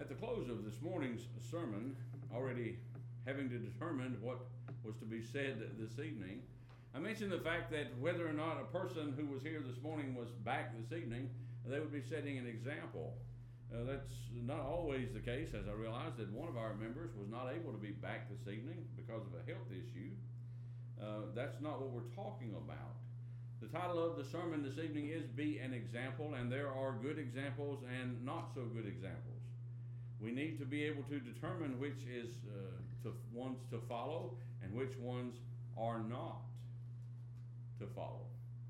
At the close of this morning's sermon, already having to determine what was to be said this evening, I mentioned the fact that whether or not a person who was here this morning was back this evening, they would be setting an example. That's not always the case, as I realized that one of our members was not able to be back this evening because of a health issue. That's not what we're talking about. The title of the sermon this evening is Be an Example, and there are good examples and not so good examples. We need to be able to determine which is ones to follow and which ones are not to follow.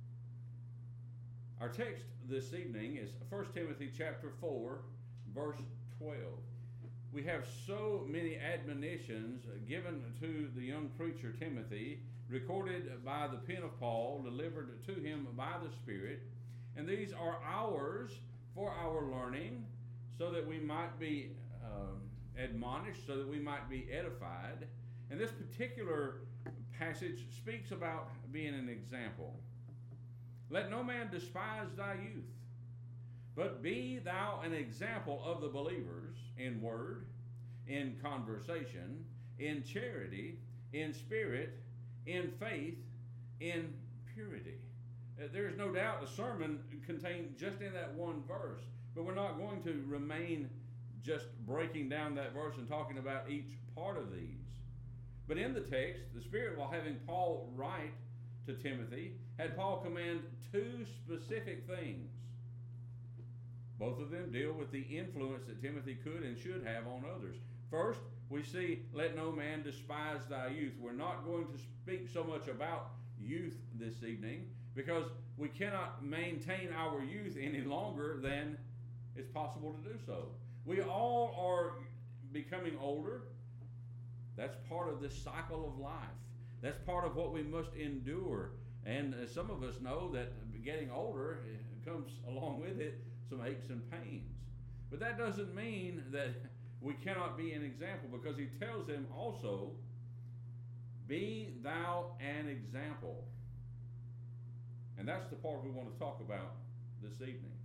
Our text this evening is 1 Timothy chapter 4, verse 12. We have so many admonitions given to the young preacher Timothy, recorded by the pen of Paul, delivered to him by the Spirit, and these are ours for our learning, so that we might be admonished, so that we might be edified. And this particular passage speaks about being an example. Let no man despise thy youth, but be thou an example of the believers in word, in conversation, in charity, in spirit, in faith, in purity. There is no doubt a sermon contained just in that one verse, but we're not going to remain just breaking down that verse and talking about each part of these. But in the text, the Spirit, while having Paul write to Timothy, had Paul command two specific things. Both of them deal with the influence that Timothy could and should have on others. First, we see, let no man despise thy youth. We're not going to speak so much about youth this evening because we cannot maintain our youth any longer than it's possible to do so. We all are becoming older. That's part of this cycle of life. That's part of what we must endure. And some of us know that getting older comes along with it some aches and pains. But that doesn't mean that we cannot be an example, because he tells them also, be thou an example. And that's the part we want to talk about this evening.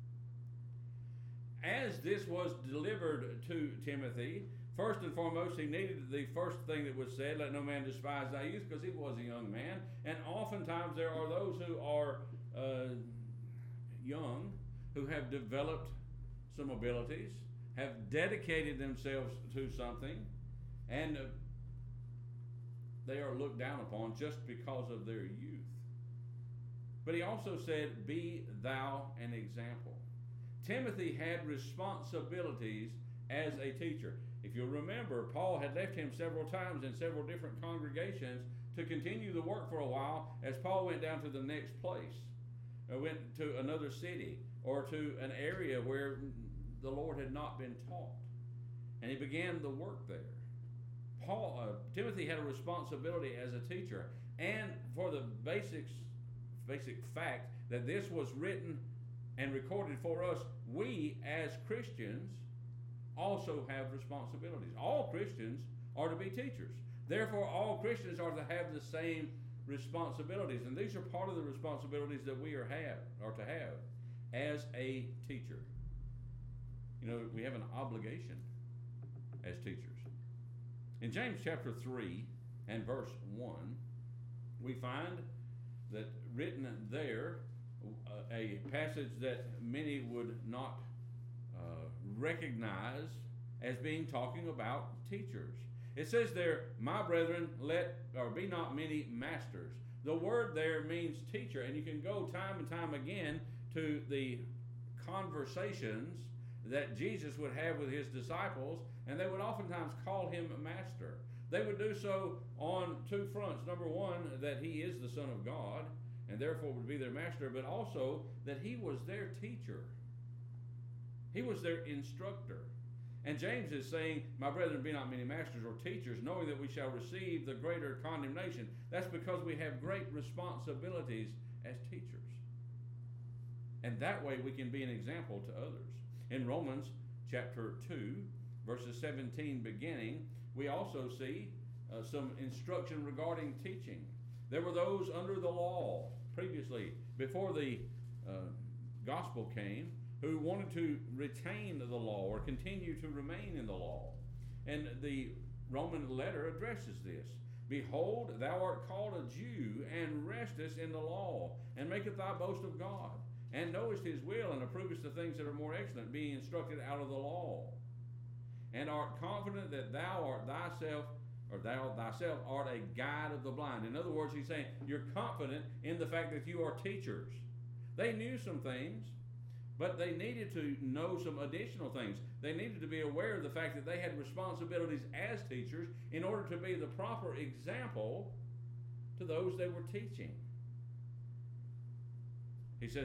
As this was delivered to Timothy, first and foremost, he needed the first thing that was said, let no man despise thy youth, because he was a young man. And oftentimes there are those who are young, who have developed some abilities, have dedicated themselves to something, and they are looked down upon just because of their youth. But he also said, be thou an example. Timothy had responsibilities as a teacher. If you'll remember, Paul had left him several times in several different congregations to continue the work for a while as Paul went down to the next place, or went to another city, or to an area where the Lord had not been taught. And he began the work there. Timothy had a responsibility as a teacher, and for the basic fact that this was written and recorded for us, we as Christians also have responsibilities. All Christians are to be teachers. Therefore, all Christians are to have the same responsibilities. And these are part of the responsibilities that we are to have as a teacher. You know, we have an obligation as teachers. In James chapter 3 and verse 1, we find that written there, a passage that many would not recognize as being talking about teachers. It says there, my brethren, be not many masters. The word there means teacher, and you can go time and time again to the conversations that Jesus would have with his disciples, and they would oftentimes call him master. They would do so on two fronts. Number one, that he is the Son of God, and therefore would be their master, but also that he was their teacher. He was their instructor. And James is saying, my brethren, be not many masters or teachers, knowing that we shall receive the greater condemnation. That's because we have great responsibilities as teachers. And that way we can be an example to others. In Romans chapter 2, verses 17 beginning, we also see some instruction regarding teaching. There were those under the law previously, before the gospel came, who wanted to retain the law or continue to remain in the law. And the Roman letter addresses this. Behold, thou art called a Jew, and restest in the law, and maketh thy boast of God, and knowest his will, and approvest the things that are more excellent, being instructed out of the law, and art confident that thou art thyself, or thou thyself art a guide of the blind. In other words, he's saying you're confident in the fact that you are teachers. They knew some things, but they needed to know some additional things. They needed to be aware of the fact that they had responsibilities as teachers in order to be the proper example to those they were teaching. He says,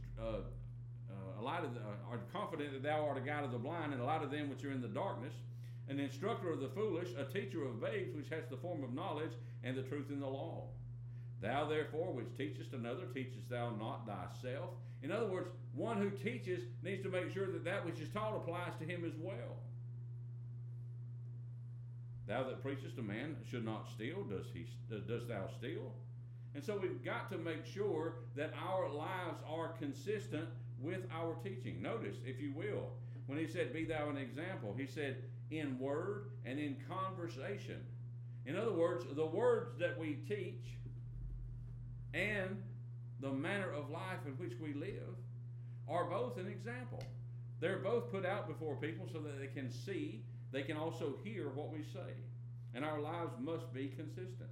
art confident that thou art a guide of the blind, and a light of them which are in the darkness, an instructor of the foolish, a teacher of babes, which has the form of knowledge and the truth in the law. Thou therefore which teachest another, teachest thou not thyself? In other words, one who teaches needs to make sure that that which is taught applies to him as well. Thou that preachest a man should not steal, dost thou steal? And so we've got to make sure that our lives are consistent with our teaching. Notice, if you will, when he said, be thou an example, he said, in word and in conversation. In other words, the words that we teach and the manner of life in which we live are both an example. They're both put out before people so that they can see, they can also hear what we say. And our lives must be consistent.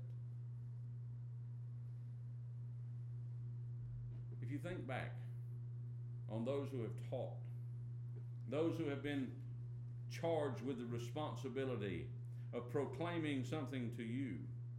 If you think back on those who have taught, those who have been charged with the responsibility of proclaiming something to you,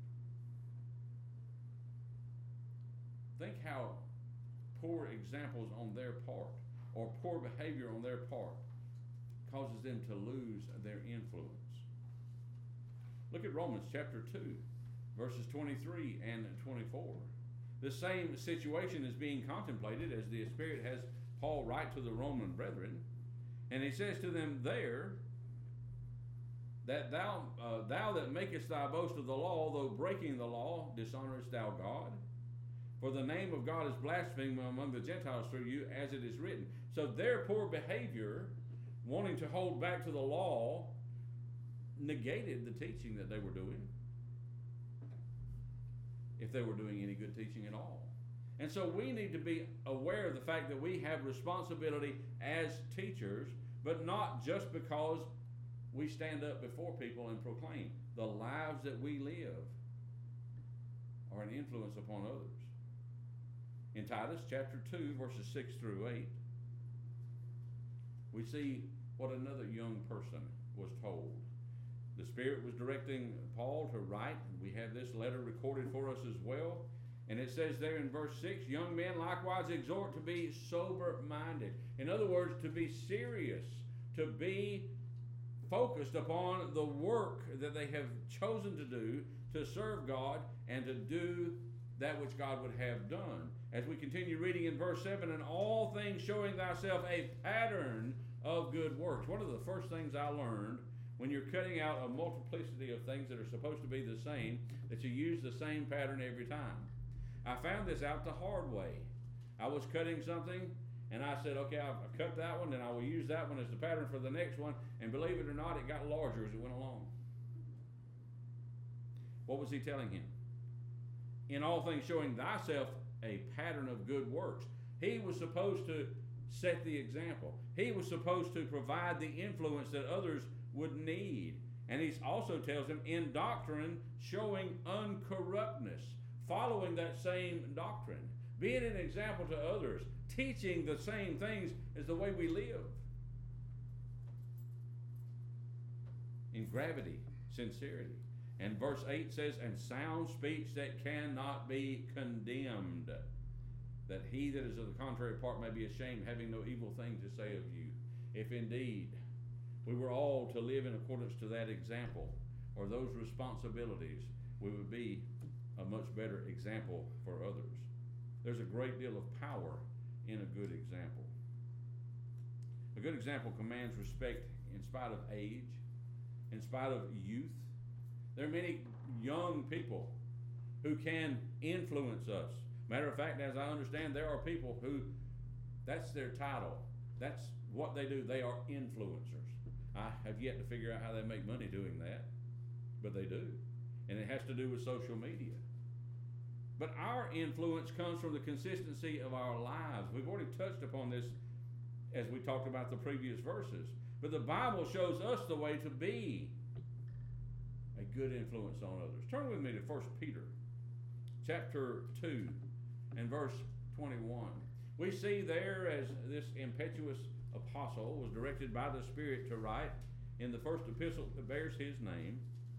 think how poor examples on their part or poor behavior on their part causes them to lose their influence. Look at Romans chapter 2, verses 23 and 24. The same situation is being contemplated as the Spirit has Paul write to the Roman brethren. And he says to them there, that thou that makest thy boast of the law, though breaking the law, dishonorest thou God? For the name of God is blasphemed among the Gentiles through you, as it is written. So their poor behavior, wanting to hold back to the law, negated the teaching that they were doing, if they were doing any good teaching at all. And so we need to be aware of the fact that we have responsibility as teachers, but not just because we stand up before people and proclaim. The lives that we live are an influence upon others. In Titus chapter 2, verses 6 through 8, we see what another young person was told. The Spirit was directing Paul to write. We have this letter recorded for us as well. And it says there in verse 6, young men likewise exhort to be sober-minded. In other words, to be serious, to be focused upon the work that they have chosen to do to serve God and to do that which God would have done. As we continue reading in verse 7, and all things showing thyself a pattern of good works. One of the first things I learned when you're cutting out a multiplicity of things that are supposed to be the same, that you use the same pattern every time. I found this out the hard way. I was cutting something, and I said, okay, I'll cut that one, and I will use that one as the pattern for the next one, and believe it or not, it got larger as it went along. What was he telling him? In all things showing thyself a pattern of good works. He was supposed to set the example. He was supposed to provide the influence that others would need. And he also tells them in doctrine showing uncorruptness, following that same doctrine, being an example to others, teaching the same things as the way we live. In gravity, sincerity. And verse 8 says, and sound speech that cannot be condemned, that he that is of the contrary part may be ashamed, having no evil thing to say of you. If indeed we were all to live in accordance to that example, or those responsibilities, we would be a much better example for others. There's a great deal of power in a good example. A good example commands respect in spite of age, in spite of youth. There are many young people who can influence us. Matter of fact, as I understand, there are people who, that's their title. That's what they do. They are influencers. I have yet to figure out how they make money doing that, but they do. And it has to do with social media. But our influence comes from the consistency of our lives. We've already touched upon this as we talked about the previous verses. But the Bible shows us the way to be a good influence on others. Turn with me to 1 Peter chapter 2 and verse 21. We see there, as this impetuous apostle was directed by the Spirit to write in the first epistle that bears his name,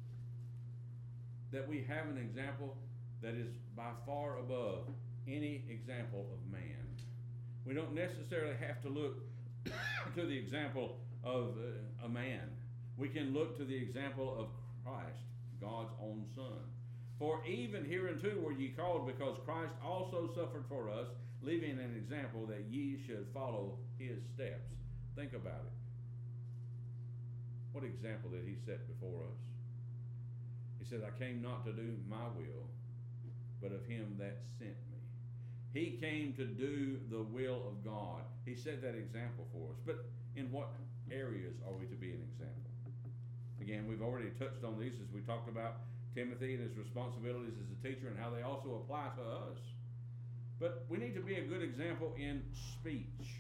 that we have an example that is by far above any example of man. We don't necessarily have to look to the example of a man. We can look to the example of Christ, God's own Son. For even hereunto were ye called, because Christ also suffered for us, leaving an example that ye should follow his steps. Think about it. What example did he set before us? He said, I came not to do my will, but of him that sent me. He came to do the will of God. He set that example for us. But in what areas are we to be an example? Again, we've already touched on these as we talked about Timothy and his responsibilities as a teacher and how they also apply to us. But we need to be a good example in speech.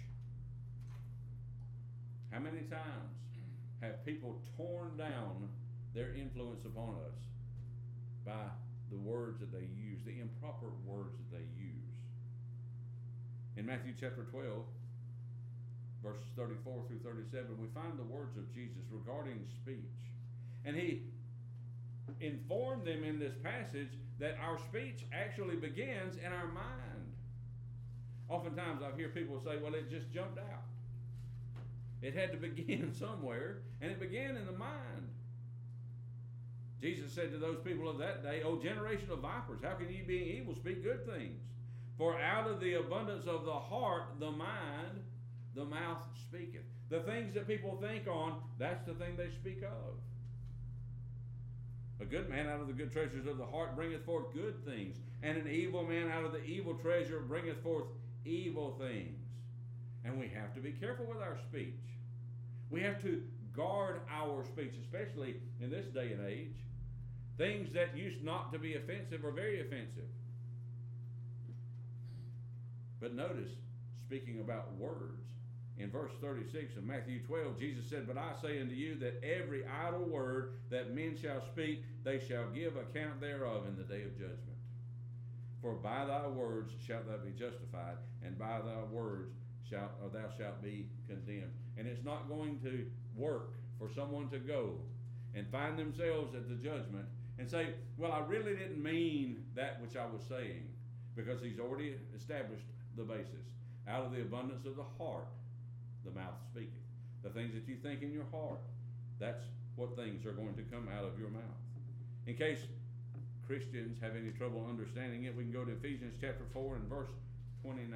How many times have people torn down their influence upon us by the words that they use, the improper words that they use? In Matthew chapter 12, verses 34 through 37, we find the words of Jesus regarding speech. And he informed them in this passage that our speech actually begins in our mind. Oftentimes I hear people say, well, it just jumped out. It had to begin somewhere, and it began in the mind. Jesus said to those people of that day, O generation of vipers, how can ye, being evil, speak good things? For out of the abundance of the heart, the mind, the mouth speaketh. The things that people think on, that's the thing they speak of. A good man out of the good treasures of the heart bringeth forth good things, and an evil man out of the evil treasure bringeth forth evil things. And we have to be careful with our speech. We have to guard our speech, especially in this day and age. Things that used not to be offensive are very offensive. But notice, speaking about words, in verse 36 of Matthew 12, Jesus said, But I say unto you that every idle word that men shall speak, they shall give account thereof in the day of judgment. For by thy words shalt thou be justified, and by thy words thou shalt be condemned. And it's not going to work for someone to go and find themselves at the judgment and say, well, I really didn't mean that which I was saying, because he's already established the basis. Out of the abundance of the heart, the mouth speaketh. The things that you think in your heart, that's what things are going to come out of your mouth. In case Christians have any trouble understanding it, we can go to Ephesians chapter 4 and verse 29.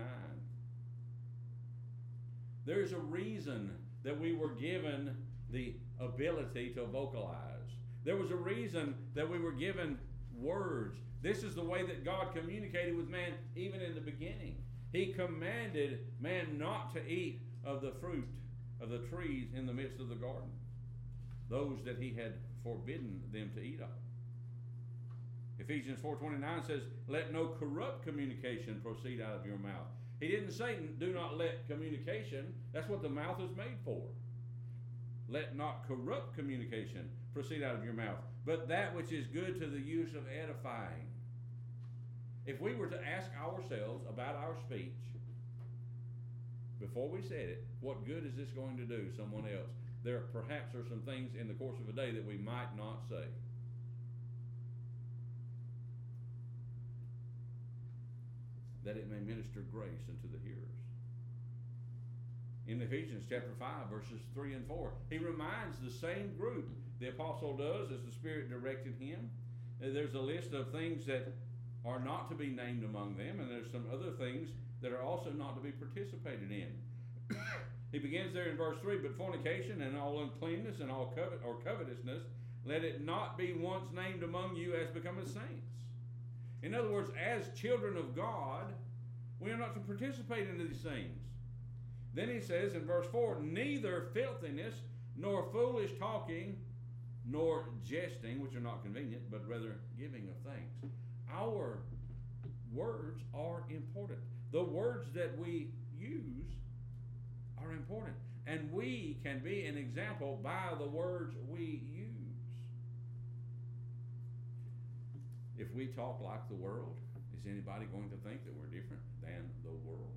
There is a reason that we were given the ability to vocalize. There was a reason that we were given words. This is the way that God communicated with man even in the beginning. He commanded man not to eat of the fruit of the trees in the midst of the garden, those that he had forbidden them to eat of. Ephesians 4:29 says, let no corrupt communication proceed out of your mouth. He didn't say, do not let communication. That's what the mouth is made for. Let not corrupt communication proceed out of your mouth, but that which is good to the use of edifying. If we were to ask ourselves about our speech, before we said it, what good is this going to do someone else? There perhaps are some things in the course of a day that we might not say. That it may minister grace unto the hearers. In Ephesians chapter 5, verses 3 and 4, he reminds the same group the apostle does as the Spirit directed him. There's a list of things that are not to be named among them, and there's some other things that are also not to be participated in. He begins there in verse 3, but fornication and all uncleanness and all covetousness, let it not be once named among you as becoming saints. In other words, as children of God, we are not to participate in these things. Then he says in verse 4, neither filthiness, nor foolish talking, nor jesting, which are not convenient, but rather giving of thanks. Our words are important. The words that we use are important. And we can be an example by the words we use. If we talk like the world, is anybody going to think that we're different than the world?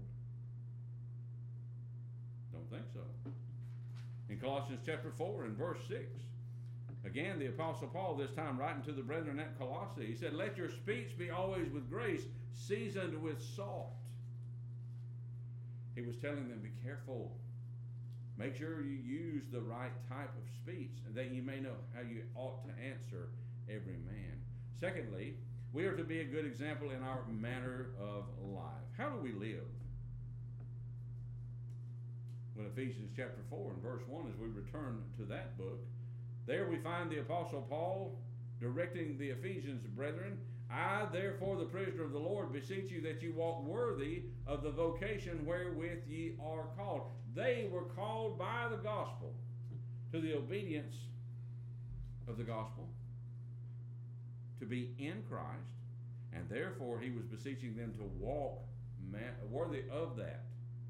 Don't think so. In Colossians chapter 4 and verse 6, again, the Apostle Paul, this time writing to the brethren at Colossae, he said, let your speech be always with grace, seasoned with salt. He was telling them, be careful. Make sure you use the right type of speech, and that you may know how you ought to answer every man. Secondly, we are to be a good example in our manner of life. How do we live? Well, Ephesians chapter 4 and verse 1, as we return to that book, there we find the Apostle Paul directing the Ephesians brethren, I, therefore, the prisoner of the Lord, beseech you that you walk worthy of the vocation wherewith ye are called. They were called by the gospel to the obedience of the gospel, to be in Christ, and therefore he was beseeching them to walk worthy of that.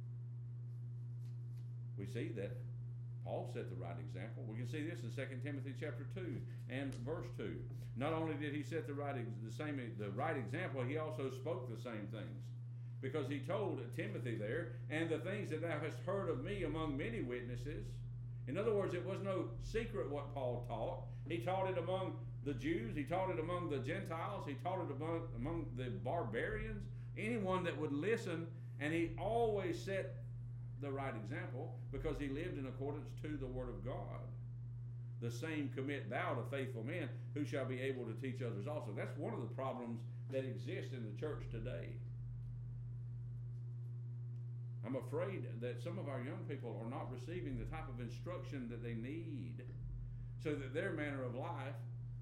We see that Paul set the right example. We can see this in 2 Timothy chapter 2 and verse 2. Not only did he set the right example, he also spoke the same things. Because he told Timothy there, and the things that thou hast heard of me among many witnesses. In other words, it was no secret what Paul taught. He taught it among the Jews. He taught it among the Gentiles. He taught it among the barbarians. Anyone that would listen, and he always set the right example because he lived in accordance to the Word of God. The same commit thou to faithful men who shall be able to teach others also. That's one of the problems that exist in the church today. I'm afraid that some of our young people are not receiving the type of instruction that they need so that their manner of life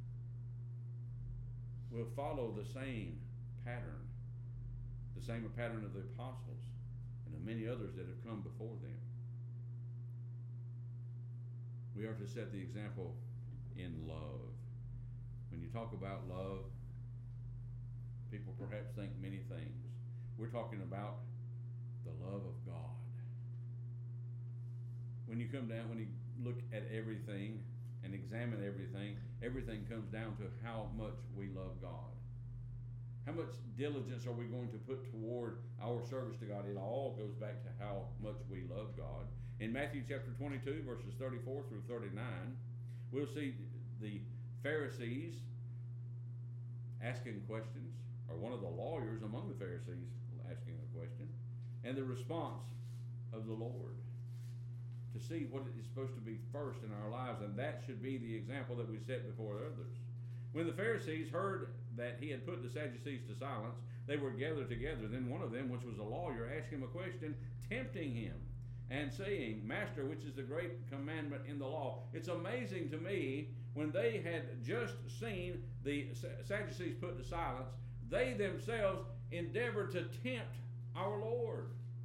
will follow the same pattern of the apostles and of many others that have come before them. We are to set the example in love. When you talk about love, people perhaps think many things. We're talking about the love of God. When you look at everything and examine everything comes down to how much we love God. How much diligence are we going to put toward our service to God? It all goes back to how much we love God. In Matthew chapter 22, verses 34 through 39, we'll see the Pharisees asking questions, or one of the lawyers among the Pharisees asking a question, and the response of the Lord, to see what is supposed to be first in our lives, and that should be the example that we set before others. When the Pharisees heard that he had put the Sadducees to silence, they were gathered together. Then one of them, which was a lawyer, asked him a question, tempting him, and saying, Master, which is the great commandment in the law? It's amazing to me, when they had just seen the Sadducees put to silence, they themselves endeavored to tempt our Lord.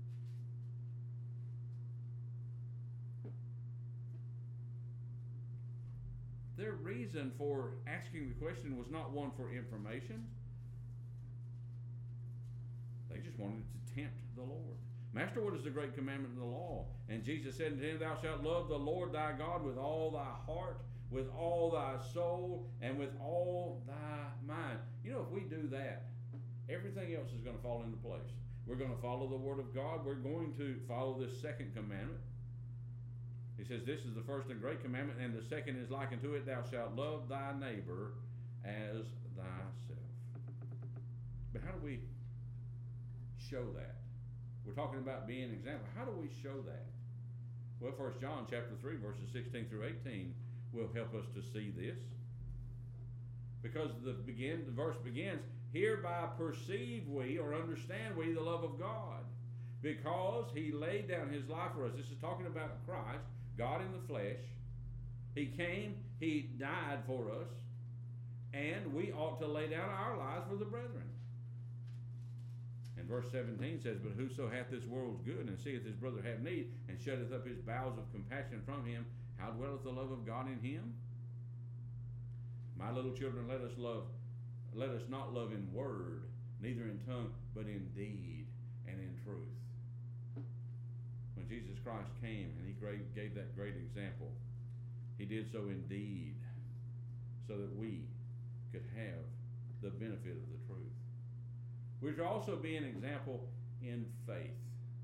Their reason for asking the question was not one for information. They just wanted to tempt the Lord. Master, what is the great commandment in the law? And Jesus said unto him, Thou shalt love the Lord thy God with all thy heart, with all thy soul, and with all thy mind. You know, if we do that, everything else is going to fall into place. We're going to follow the Word of God. We're going to follow this second commandment. He says, this is the first and great commandment, and the second is like unto it, thou shalt love thy neighbor as thyself. But how do we show that? We're talking about being an example. How do we show that? Well, 1 John chapter 3, verses 16 through 18 will help us to see this. Because the verse begins, hereby perceive we, or understand we, the love of God, because he laid down his life for us. This is talking about Christ, God in the flesh. He came, he died for us, and we ought to lay down our lives for the brethren. And verse 17 says, But whoso hath this world's good, and seeth his brother have need, and shutteth up his bowels of compassion from him, how dwelleth the love of God in him? My little children, let us not love in word, neither in tongue, but in deed and in truth. When Jesus Christ came and he gave that great example, he did so in deed, so that we could have the benefit of the truth. We should also be an example in faith.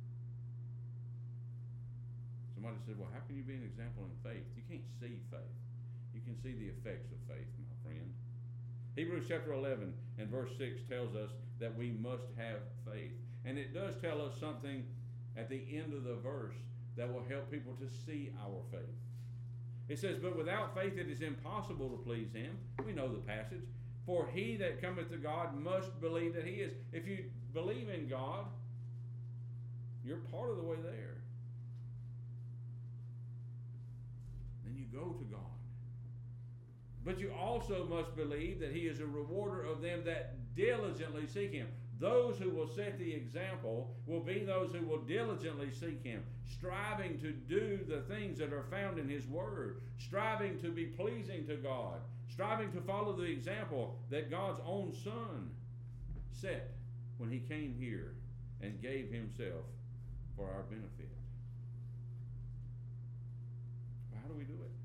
Somebody said, well, how can you be an example in faith? You can't see faith. You can see the effects of faith, my friend. Hebrews chapter 11 and verse 6 tells us that we must have faith. And it does tell us something at the end of the verse that will help people to see our faith. It says, But without faith it is impossible to please him. We know the passage. For he that cometh to God must believe that he is. If you believe in God, you're part of the way there. Then you go to God. But you also must believe that he is a rewarder of them that diligently seek him. Those who will set the example will be those who will diligently seek him, striving to do the things that are found in his word, striving to be pleasing to God, striving to follow the example that God's own Son set when he came here and gave himself for our benefit. Well, how do we do it?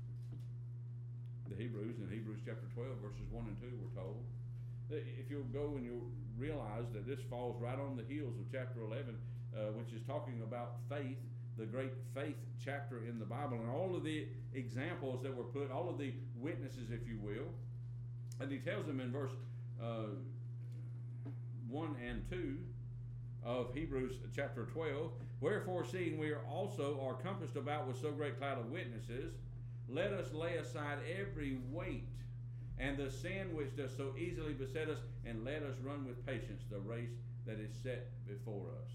The Hebrews, in Hebrews chapter 12, verses 1 and 2, we're told that if you'll go and you'll realize that this falls right on the heels of chapter 11, which is talking about faith, the great faith chapter in the Bible, and all of the examples that were put, all of the witnesses, if you will. And he tells them in verse 1 and 2 of Hebrews chapter 12, Wherefore, seeing we are compassed about with so great cloud of witnesses, let us lay aside every weight and the sin which does so easily beset us, and let us run with patience the race that is set before us.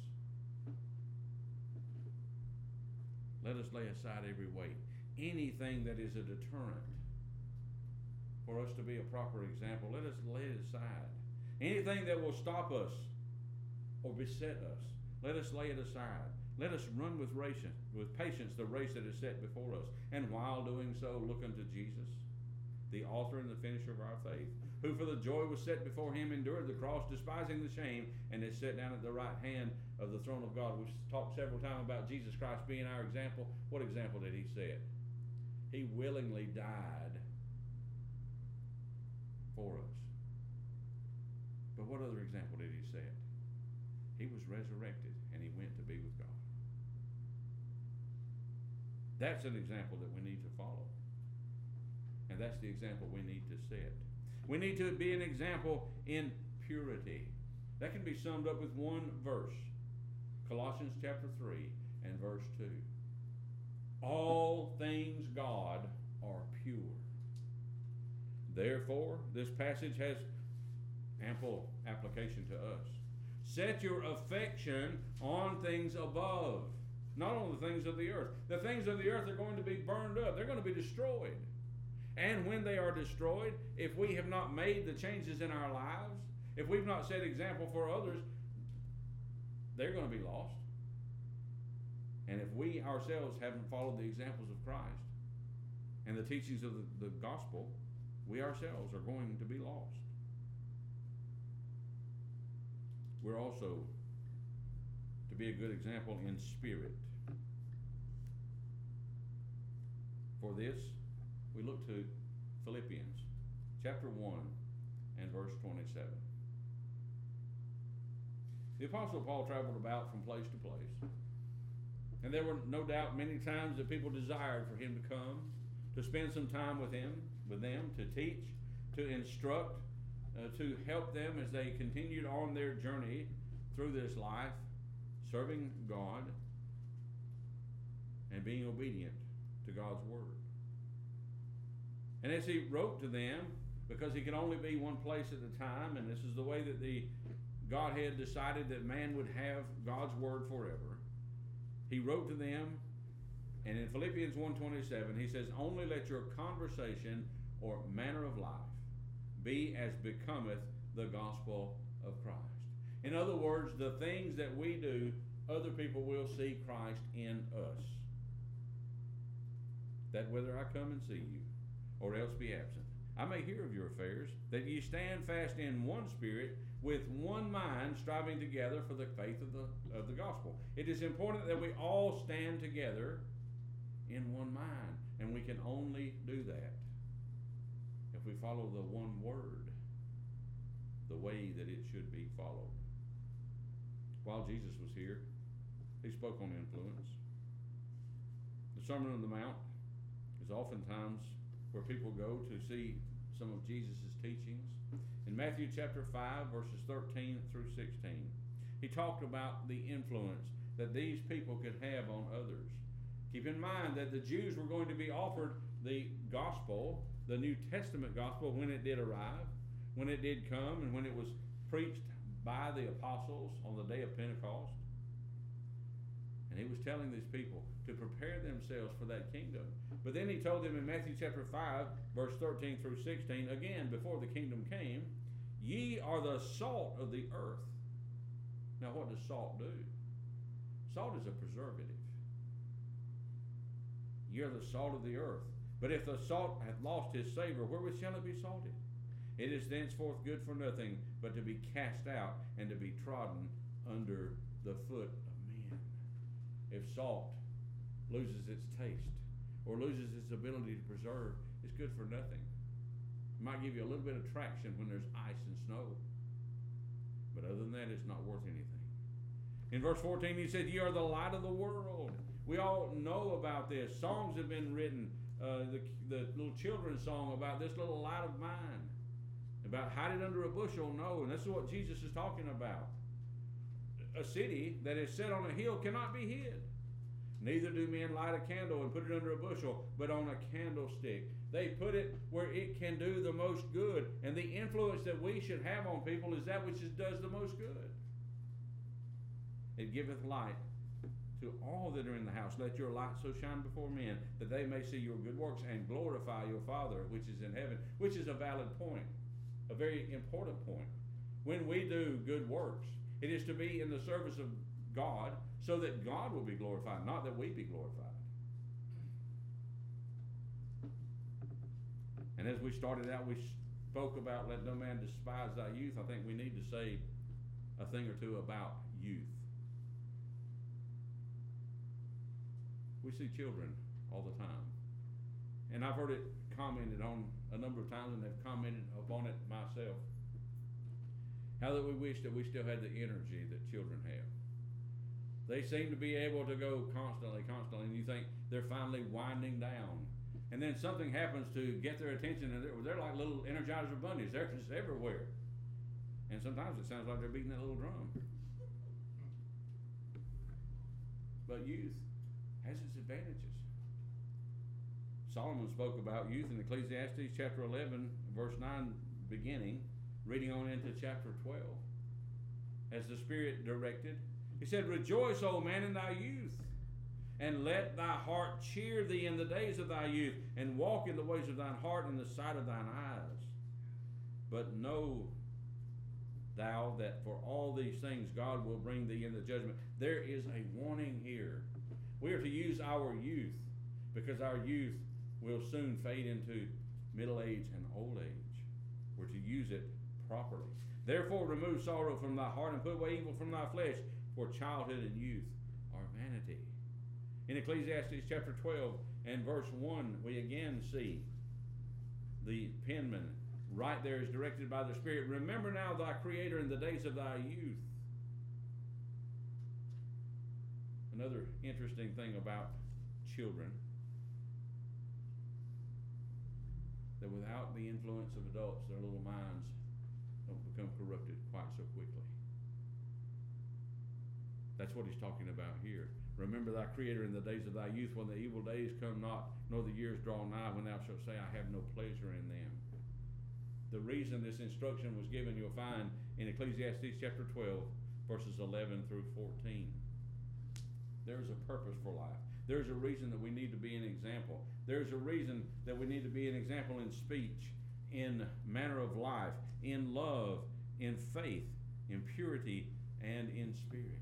Let us lay aside every weight, anything that is a deterrent for us to be a proper example. Let us lay it aside. Anything that will stop us or beset us, let us lay it aside. Let us run with patience the race that is set before us. And while doing so, look unto Jesus, the author and the finisher of our faith, who for the joy was set before him endured the cross, despising the shame, and is set down at the right hand of the throne of God. We've talked several times about Jesus Christ being our example. What example did he set? He willingly died for us. But what other example did he set? He was resurrected and he went to be with God. That's an example that we need to follow. And that's the example we need to set. We need to be an example in purity. That can be summed up with one verse. Colossians chapter 3 and verse 2. All things God are pure. Therefore, this passage has ample application to us. Set your affection on things above, not on the things of the earth. The things of the earth are going to be burned up. They're going to be destroyed. And when they are destroyed, if we have not made the changes in our lives, if we've not set example for others, they're going to be lost. And if we ourselves haven't followed the examples of Christ and the teachings of the gospel, we ourselves are going to be lost. We're also to be a good example in spirit. For this, we look to Philippians chapter 1 and verse 27. The Apostle Paul traveled about from place to place. And there were no doubt many times that people desired for him to come, to spend some time with them, to teach, to instruct, to help them as they continued on their journey through this life, serving God and being obedient to God's word. And as he wrote to them, because he could only be one place at a time, and this is the way that the Godhead decided that man would have God's word forever, he wrote to them, and in Philippians 1:27, he says, Only let your conversation or manner of life be as becometh the gospel of Christ. In other words, the things that we do, other people will see Christ in us. That whether I come and see you, or else be absent, I may hear of your affairs, that ye stand fast in one spirit, with one mind, striving together for the faith of the gospel. It is important that we all stand together in one mind, and we can only do that if we follow the one word, the way that it should be followed. While Jesus was here, he spoke on influence. The Sermon on the Mount is oftentimes where people go to see some of Jesus' teachings. In Matthew chapter 5, verses 13 through 16, he talked about the influence that these people could have on others. Keep in mind that the Jews were going to be offered the gospel, the New Testament gospel, when it did arrive, when it did come, and when it was preached by the apostles on the day of Pentecost. And he was telling these people to prepare themselves for that kingdom. But then he told them in Matthew chapter 5, verse 13 through 16, again, before the kingdom came, ye are the salt of the earth. Now what does salt do? Salt is a preservative. Ye are the salt of the earth. But if the salt hath lost his savor, wherewith shall it be salted? It is thenceforth good for nothing, but to be cast out and to be trodden under the foot of men. If salt loses its taste or loses its ability to preserve, it's good for nothing. It might give you a little bit of traction when there's ice and snow, but other than that, it's not worth anything. In verse 14, he said, ye are the light of the world. We all know about this. Songs have been written. The little children's song about this little light of mine, about hide it under a bushel. No, and this is what Jesus is talking about. A city that is set on a hill cannot be hid. Neither do men light a candle and put it under a bushel, but on a candlestick. They put it where it can do the most good. And the influence that we should have on people is that which does the most good. It giveth light to all that are in the house. Let your light so shine before men, that they may see your good works and glorify your Father which is in heaven. Which is a valid point, a very important point. When we do good works, it is to be in the service of God, so that God will be glorified, not that we be glorified. And as we started out, we spoke about let no man despise thy youth. I think we need to say a thing or two about youth. We see children all the time. And I've heard it commented on a number of times, and they've commented upon it myself. How that we wish that we still had the energy that children have. They seem to be able to go constantly, and you think they're finally winding down. And then something happens to get their attention, and they're like little Energizer bunnies. They're just everywhere. And sometimes it sounds like they're beating that little drum. But youth has its advantages. Solomon spoke about youth in Ecclesiastes chapter 11, verse 9 beginning, reading on into chapter 12. As the Spirit directed, he said, rejoice, O man, in thy youth, and let thy heart cheer thee in the days of thy youth, and walk in the ways of thine heart in the sight of thine eyes. But know thou that for all these things God will bring thee into judgment. There is a warning here. We are to use our youth, because our youth will soon fade into middle age and old age. We're to use it properly. Therefore remove sorrow from thy heart, and put away evil from thy flesh, for childhood and youth are vanity. In Ecclesiastes chapter 12 and verse 1, we again see the penman right there is directed by the Spirit. Remember now thy Creator in the days of thy youth. Another interesting thing about children, that without the influence of adults, their little minds don't become corrupted quite so quickly. That's what he's talking about here. Remember thy Creator in the days of thy youth, when the evil days come not, nor the years draw nigh, when thou shalt say, I have no pleasure in them. The reason this instruction was given, you'll find in Ecclesiastes chapter 12, verses 11 through 14. There's a purpose for life. There's a reason that we need to be an example. There's a reason that we need to be an example in speech, in manner of life, in love, in faith, in purity, and in spirit.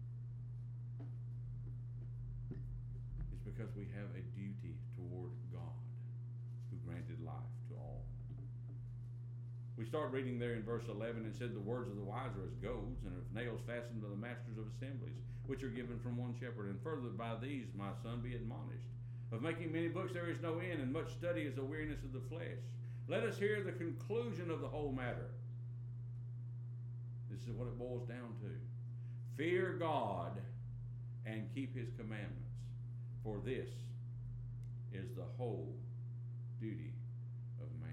It's because we have a duty toward God, who granted life to all. We start reading there in verse 11, and said, the words of the wise are as goads, and of nails fastened to the masters of assemblies, which are given from one shepherd. And further, by these, my son, be admonished. Of making many books there is no end, and much study is a weariness of the flesh. Let us hear the conclusion of the whole matter. This is what it boils down to. Fear God and keep his commandments, for this is the whole duty of man.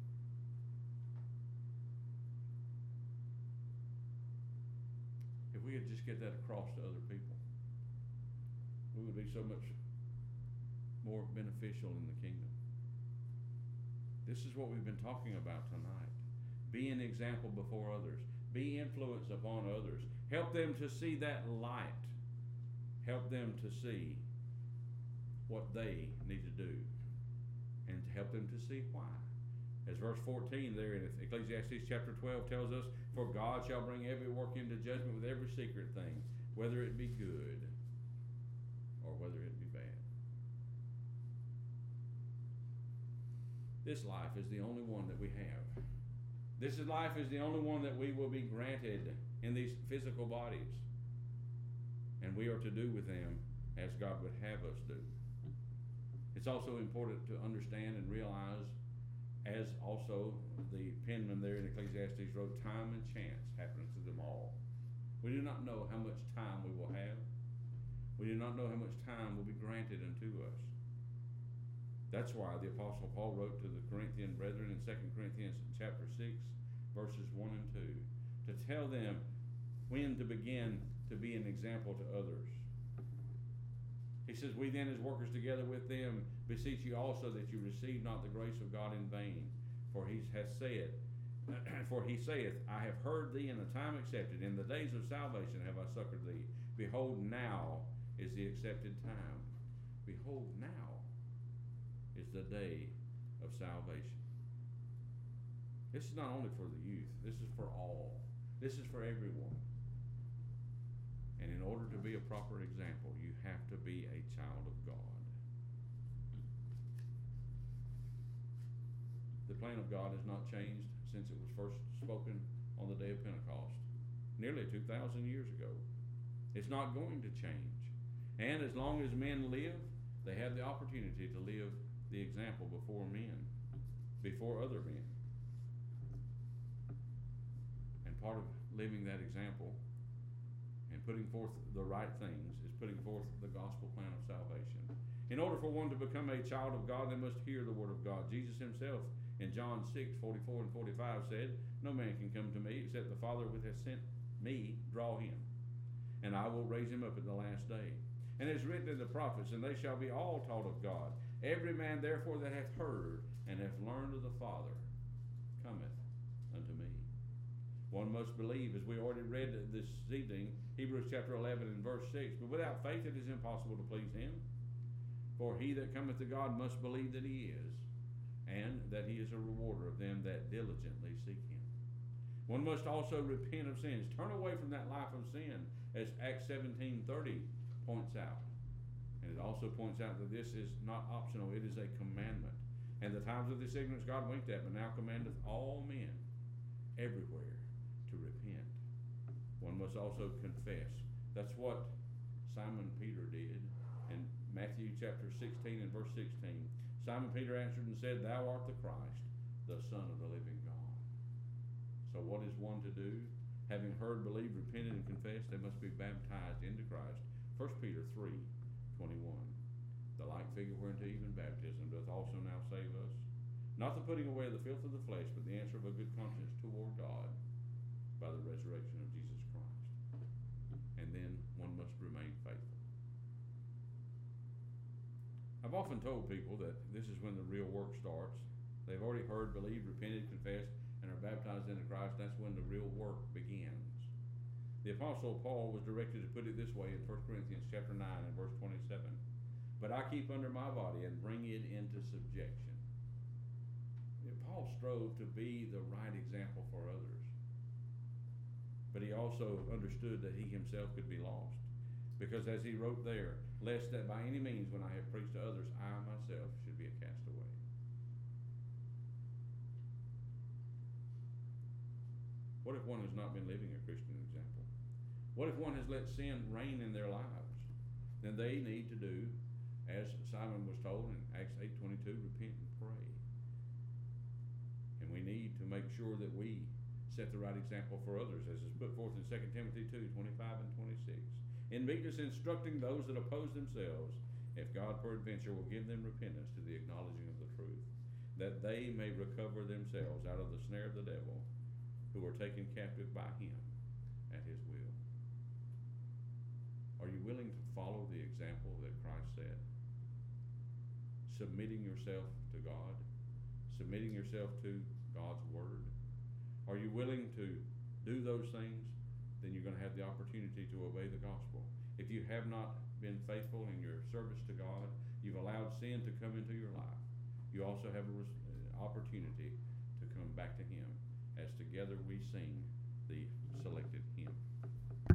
If we could just get that across to other people, we would be so much more beneficial in the kingdom. This is what we've been talking about tonight. Be an example before others. Be influence upon others. Help them to see that light. Help them to see what they need to do, and to help them to see why. As verse 14 there in Ecclesiastes chapter 12 tells us, for God shall bring every work into judgment with every secret thing, whether it be good or whether it be bad. This life is the only one that we have. This life is the only one that we will be granted in these physical bodies. And we are to do with them as God would have us do. It's also important to understand and realize, as also the penman there in Ecclesiastes wrote, time and chance happens to them all. We do not know how much time we will have. We do not know how much time will be granted unto us. That's why the Apostle Paul wrote to the Corinthian brethren in 2 Corinthians chapter 6, verses 1 and 2, to tell them when to begin to be an example to others. He says, we then as workers together with them beseech you also that you receive not the grace of God in vain. For he saith, I have heard thee in a time accepted. In the days of salvation have I succored thee. Behold, now is the accepted time. Behold, now is the day of salvation. This is not only for the youth. This is for all. This is for everyone. And in order to be a proper example, you have to be a child of God. The plan of God has not changed since it was first spoken on the day of Pentecost, nearly 2,000 years ago. It's not going to change. And as long as men live, they have the opportunity to live the example before men, before other men. And part of living that example and putting forth the right things is putting forth the gospel plan of salvation. In order for one to become a child of God, they must hear the word of God. Jesus himself in John 6:44 and 45 said, no man can come to me except the Father which has sent me draw him, and I will raise him up at the last day. And it is written in the prophets, and they shall be all taught of God. Every man therefore that hath heard and hath learned of the Father cometh unto me. One must believe, as we already read this evening, Hebrews chapter 11 and verse 6, but without faith it is impossible to please him. For he that cometh to God must believe that he is, and that he is a rewarder of them that diligently seek him. One must also repent of sins. Turn away from that life of sin, as Acts 17:30 points out. And it also points out that this is not optional, it is a commandment. And the times of this ignorance God winked at, but now commandeth all men everywhere to repent. One must also confess. That's what Simon Peter did in Matthew chapter 16 and verse 16. Simon Peter answered and said, Thou art the Christ, the Son of the living God. So what is one to do? Having heard, believed, repented, and confessed, they must be baptized into Christ. 1 Peter 3:21. The like figure whereunto even baptism doth also now save us. Not the putting away of the filth of the flesh, but the answer of a good conscience toward God by the resurrection of Jesus Christ. And then one must remain faithful. I've often told people that this is when the real work starts. They've already heard, believed, repented, confessed, and are baptized into Christ. That's when the real work begins. The Apostle Paul was directed to put it this way in 1 Corinthians chapter 9 and verse 27. But I keep under my body and bring it into subjection. Paul strove to be the right example for others. but he also understood that he himself could be lost. Because as he wrote there, lest that by any means when I have preached to others, I myself should be a castaway. What if one has not been living a Christian example? What if one has let sin reign in their lives? Then they need to do, as Simon was told in Acts 8:22, repent and pray. And we need to make sure that we set the right example for others, as is put forth in 2 Timothy 2:25 and 26. In meekness instructing those that oppose themselves, if God peradventure will give them repentance to the acknowledging of the truth, that they may recover themselves out of the snare of the devil, who are taken captive by him at his will. Are you willing to follow the example that Christ set? Submitting yourself to God, submitting yourself to God's word. Are you willing to do those things? Then you're going to have the opportunity to obey the gospel. If you have not been faithful in your service to God, you've allowed sin to come into your life, you also have an opportunity to come back to him as together we sing the selected hymn.